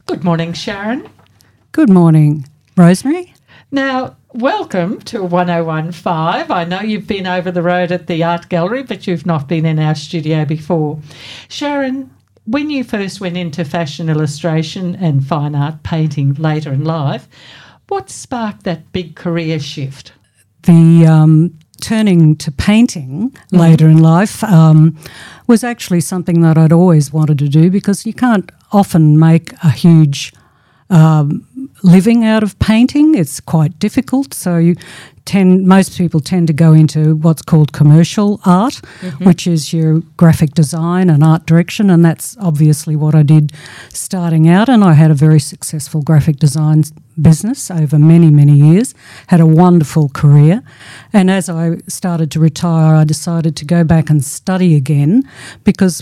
Good morning, Sharon. Good morning, Rosemary. Now, welcome to 1015. I know you've been over the road at the art gallery, but you've not been in our studio before. Sharon, when you first went into fashion illustration and fine art painting later in life, what sparked that big career shift? The turning to painting later in life was actually something that I'd always wanted to do, because you can't often make a huge living out of painting. It's quite difficult. So most people tend to go into what's called commercial art, which is your graphic design and art direction, and that's obviously what I did starting out. And I had a very successful graphic design business over many, many years, had a wonderful career. And as I started to retire, I decided to go back and study again, because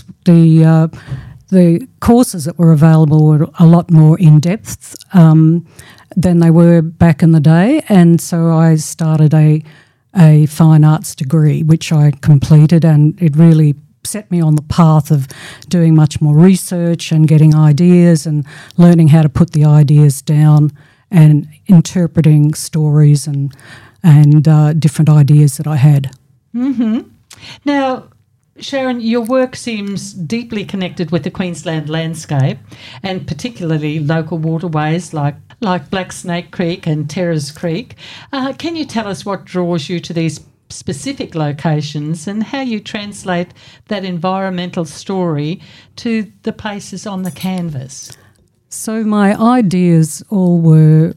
the courses that were available were a lot more in-depth than they were back in the day. And so I started a fine arts degree, which I completed, and it really set me on the path of doing much more research and getting ideas and learning how to put the ideas down and interpreting stories and different ideas that I had. Mm-hmm. Now, Sharon, your work seems deeply connected with the Queensland landscape, and particularly local waterways like Black Snake Creek and Terrace Creek. Can you tell us what draws you to these specific locations and how you translate that environmental story to the places on the canvas? So my ideas all were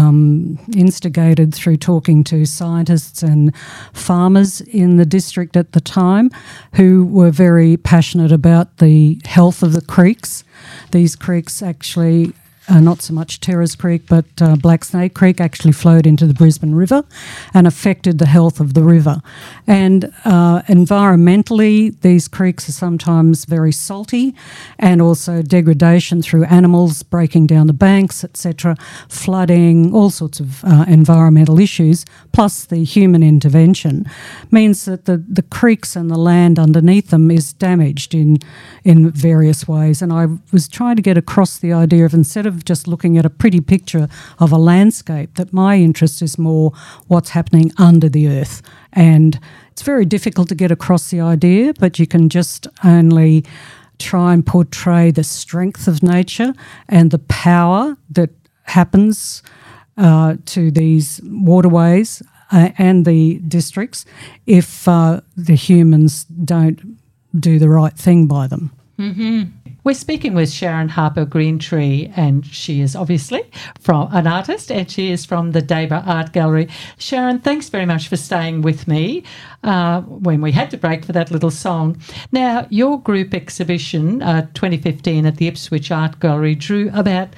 instigated through talking to scientists and farmers in the district at the time, who were very passionate about the health of the creeks. These creeks actually, not so much Terrace Creek, but Black Snake Creek actually flowed into the Brisbane River and affected the health of the river. And environmentally, these creeks are sometimes very salty, and also degradation through animals breaking down the banks, etc., flooding, all sorts of environmental issues, plus the human intervention, means that the creeks and the land underneath them is damaged in various ways. And I was trying to get across the idea of, instead of just looking at a pretty picture of a landscape, that my interest is more what's happening under the earth. And it's very difficult to get across the idea, but you can just only try and portray the strength of nature and the power that happens to these waterways and the districts if the humans don't do the right thing by them. Mm-hmm. We're speaking with Sharon Harper Greentree, and she is obviously from an artist, and she is from the Deba Art Gallery. Sharon, thanks very much for staying with me when we had to break for that little song. Now, your group exhibition, 2015 at the Ipswich Art Gallery, drew about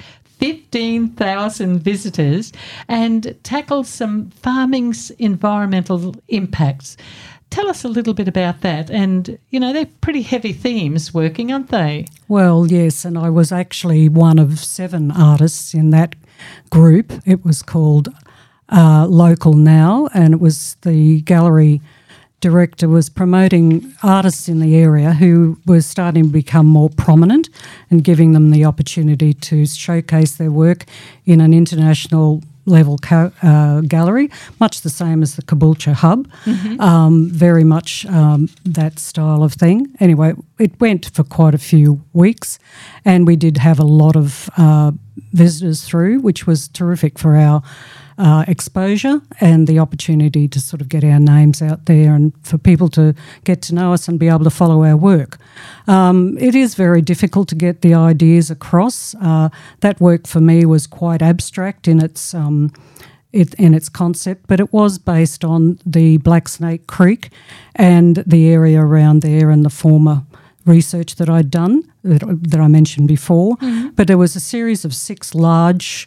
15,000 visitors and tackled some farming's environmental impacts. Tell us a little bit about that. And, they're pretty heavy themes working, aren't they? Well, yes, and I was actually one of 7 artists in that group. It was called Local Now, and it was the gallery director was promoting artists in the area who were starting to become more prominent and giving them the opportunity to showcase their work in an international level gallery, much the same as the Caboolture Hub, very much that style of thing. Anyway, it went for quite a few weeks, and we did have a lot of visitors through, which was terrific for our exposure and the opportunity to sort of get our names out there and for people to get to know us and be able to follow our work. It is very difficult to get the ideas across. That work for me was quite abstract in its concept, but it was based on the Black Snake Creek and the area around there and the former research that I'd done that I mentioned before. But there was a series of 6 large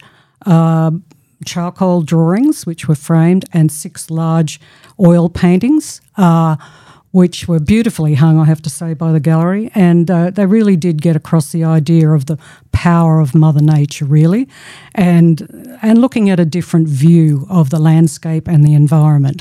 charcoal drawings which were framed, and 6 large oil paintings which were beautifully hung, I have to say, by the gallery. And they really did get across the idea of the power of Mother Nature, really, and looking at a different view of the landscape and the environment.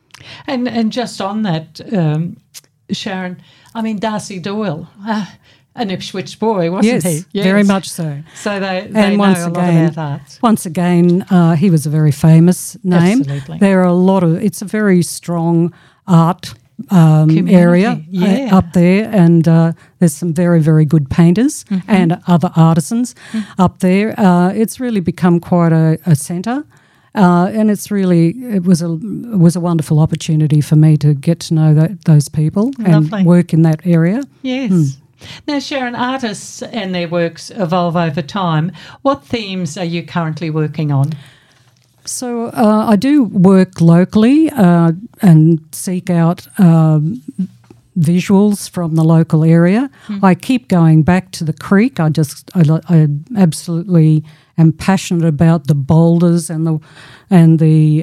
And just on that, Sharon, I mean, Darcy Doyle, an Ipswich boy, wasn't he? Yes, very much so. So they know a lot about art. Once again, he was a very famous name. Absolutely. There are it's a very strong art area up there, and there's some very, very good painters and other artisans up there. It's really become quite a centre. And it was a wonderful opportunity for me to get to know those people and work in that area. Yes. Now, Sharon, artists and their works evolve over time. What themes are you currently working on? So I do work locally and seek out visuals from the local area. I keep going back to the creek. I absolutely am passionate about the boulders and the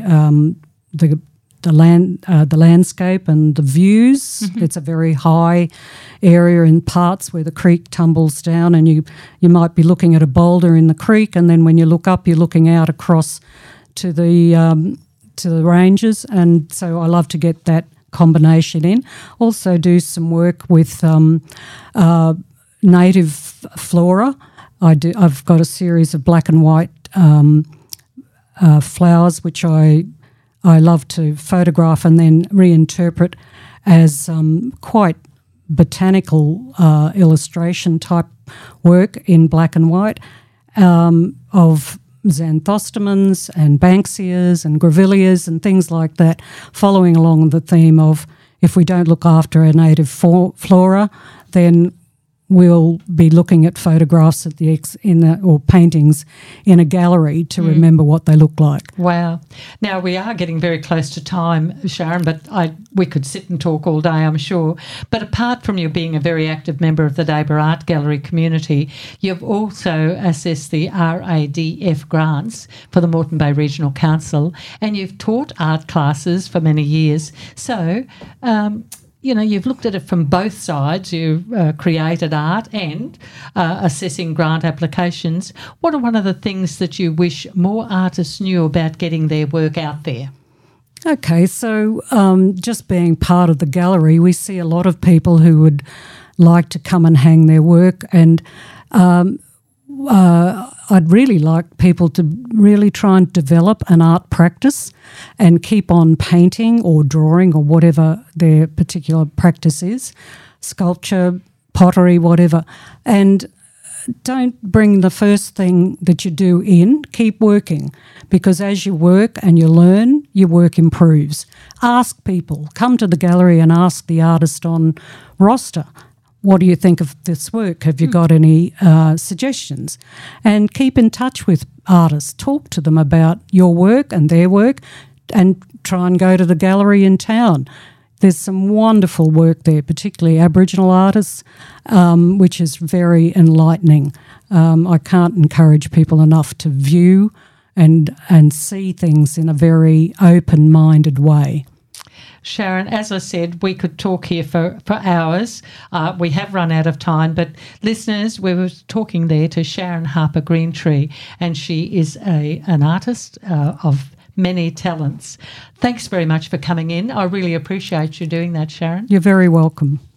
landscape and the views. It's a very high area in parts where the creek tumbles down, and you might be looking at a boulder in the creek, and then when you look up, you're looking out across to the ranges, and so I love to get that combination in. Also do some work with native flora. I've got a series of black and white flowers which I love to photograph and then reinterpret as quite botanical illustration type work in black and white of xanthostomans and banksias and grevilleas and things like that, following along the theme of if we don't look after our native flora, then we'll be looking at photographs at or paintings in a gallery to remember what they look like. Wow. Now, we are getting very close to time, Sharon, but we could sit and talk all day, I'm sure. But apart from you being a very active member of the Deba Art Gallery community, you've also assessed the RADF grants for the Moreton Bay Regional Council, and you've taught art classes for many years. So, you've looked at it from both sides. You've created art and assessing grant applications. What are one of the things that you wish more artists knew about getting their work out there? Okay, so just being part of the gallery, we see a lot of people who would like to come and hang their work, and I'd really like people to really try and develop an art practice and keep on painting or drawing or whatever their particular practice is, sculpture, pottery, whatever. And don't bring the first thing that you do in, keep working, because as you work and you learn, your work improves. Ask people, come to the gallery and ask the artist on roster, what do you think of this work? Have you got any suggestions? And keep in touch with artists. Talk to them about your work and their work, and try and go to the gallery in town. There's some wonderful work there, particularly Aboriginal artists, which is very enlightening. I can't encourage people enough to view and see things in a very open-minded way. Sharon, as I said, we could talk here for hours. We have run out of time, but listeners, we were talking there to Sharon Harper Greentree, and she is an artist of many talents. Thanks very much for coming in. I really appreciate you doing that, Sharon. You're very welcome.